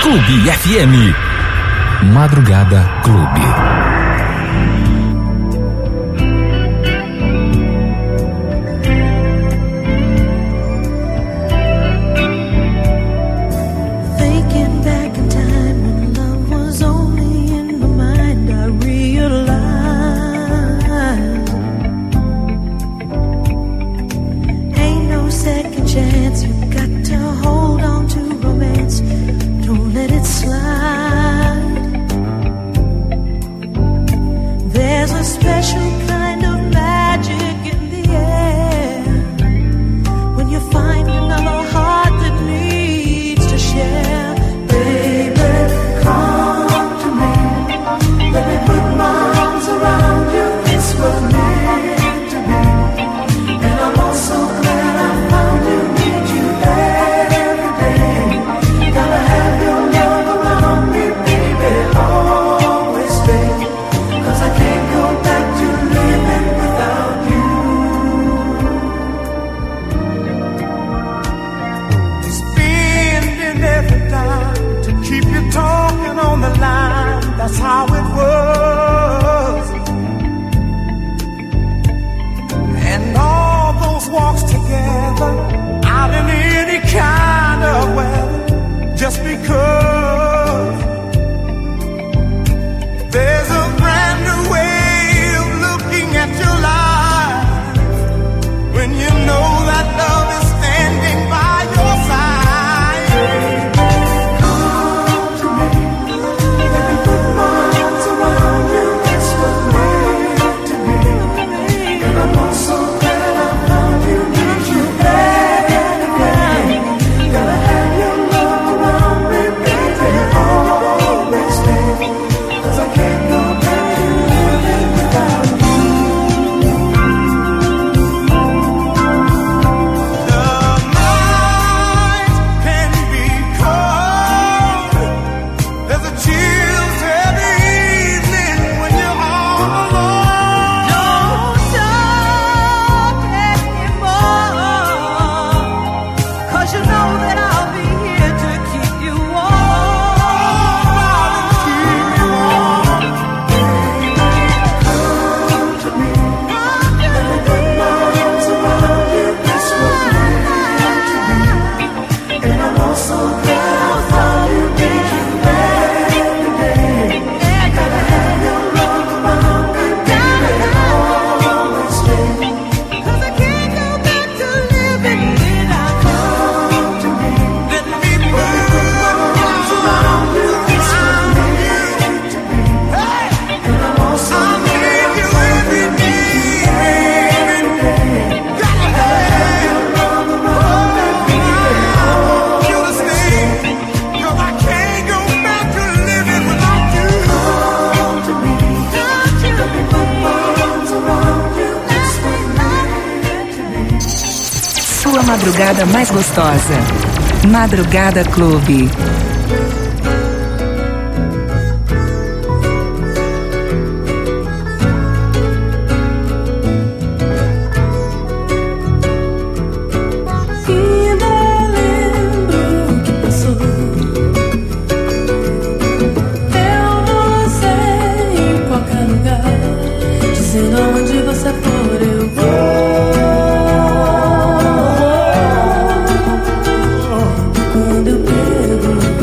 Clube FM. Madrugada Clube. Madrugada mais gostosa. Madrugada Clube. Quando eu pego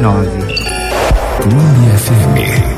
89. Clube FM.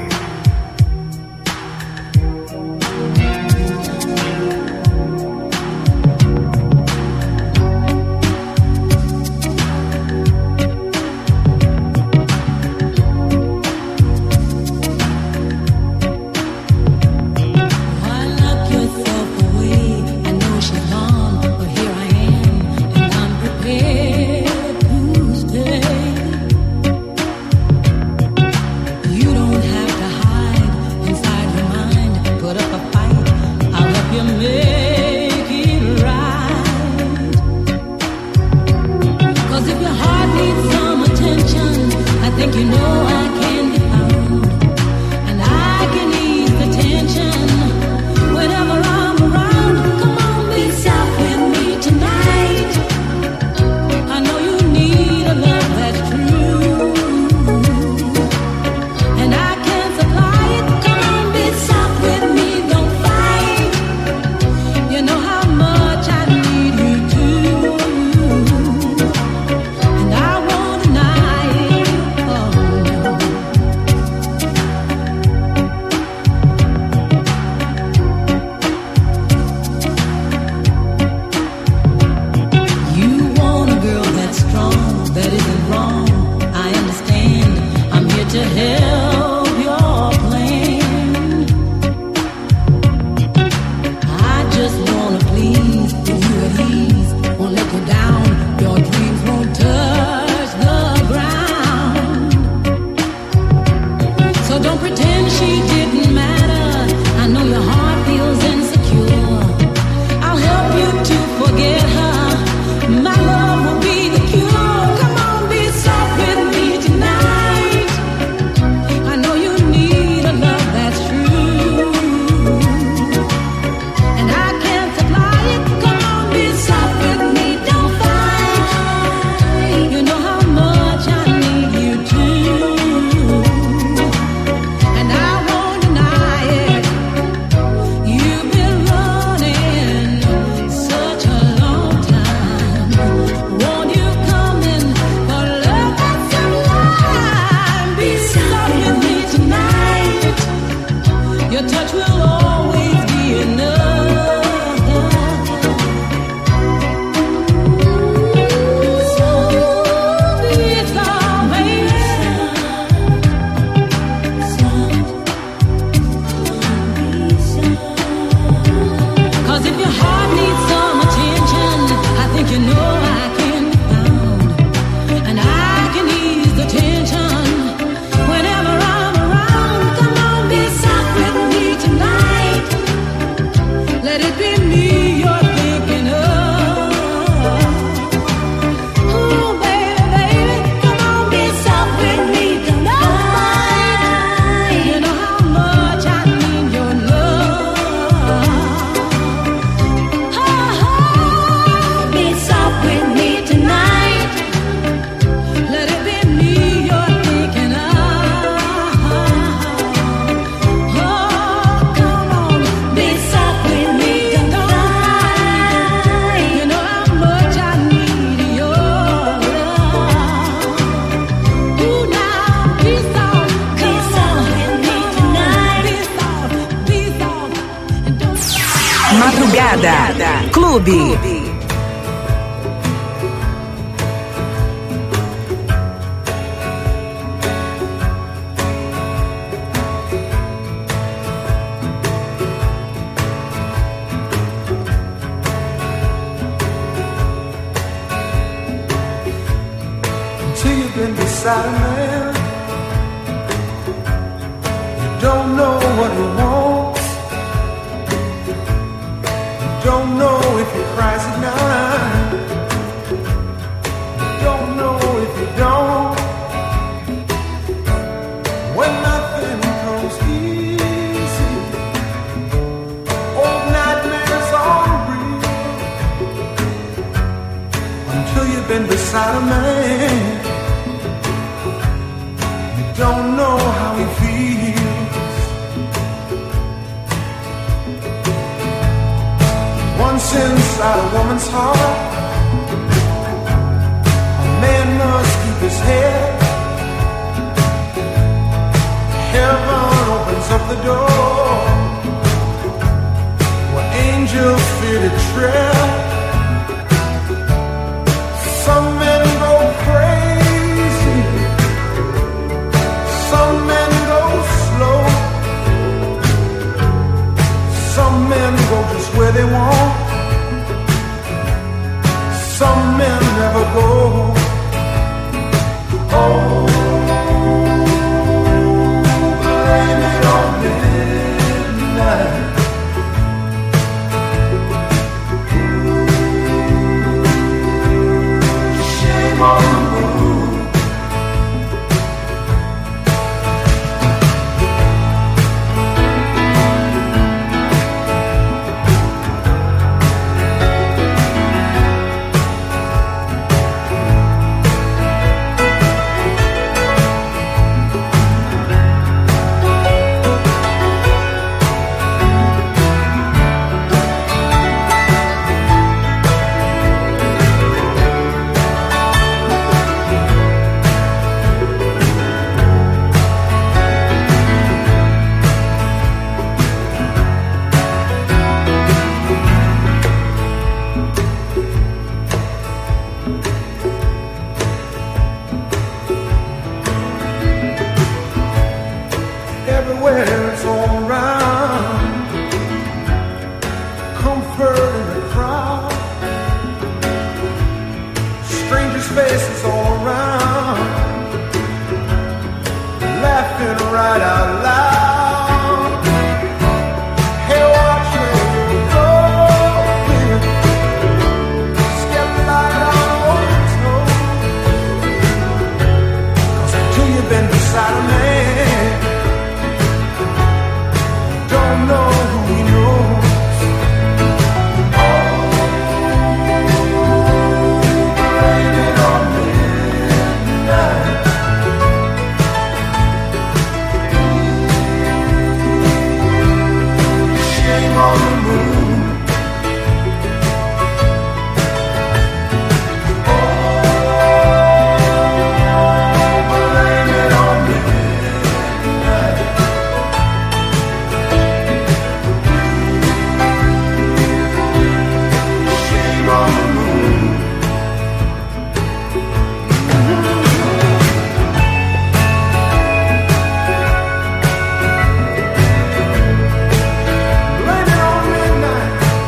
Madrugada Clube. Until you've been beside a man, you don't know what he wants. Don't know if he cries at night. Don't know if he don't. When nothing comes easy, old nightmares are real. Until you've been beside a man, you don't know how he feels. Once inside a woman's heart, a man must keep his head. Heaven opens up the door where angels fear to tread. Some men go crazy, some men go slow, some men go just where they want, some men never go. Oh, blame it on midnight. Shame on the moon. Everywhere it's all around, comfort in the crowd, strangers' faces all around, laughing right out loud. Hey, watch where you go, step light on your toes, 'cause until you've been beside a man, don't know who he knows. Oh, blame it on midnight. Shame on the moon. Oh, blame it on midnight. Shame on the moon. Blame it on midnight.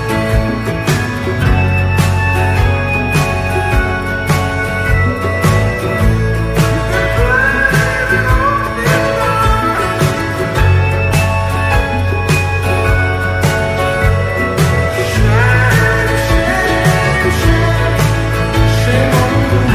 Shame on the moon.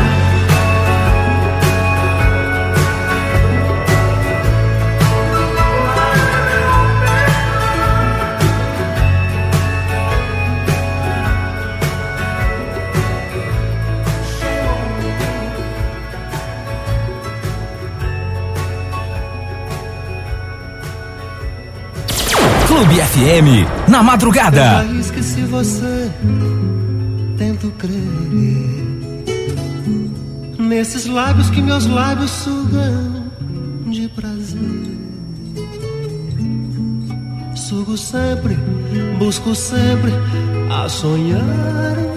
Clube FM, na madrugada. Arrisque se você tento crer nesses lábios que meus lábios sugam de prazer. Sugo sempre, busco sempre a sonhar em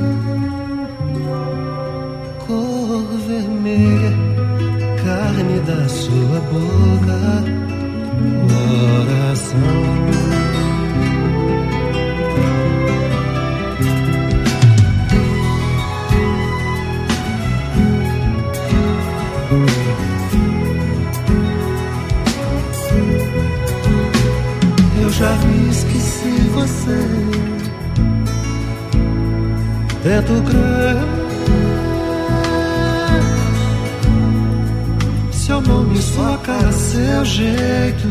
cor vermelha, carne da sua boca, coração. Eu já me esqueci você, tento crer. Seu nome, sua cara, seu jeito,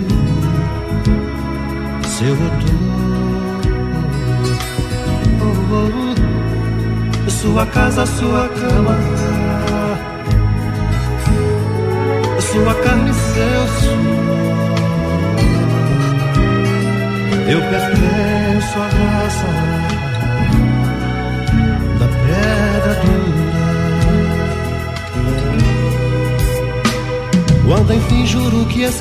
seu odor, sua casa, sua cama, sua carne, seu suor. Eu pertenço à raça da pedra dura. Quando enfim juro que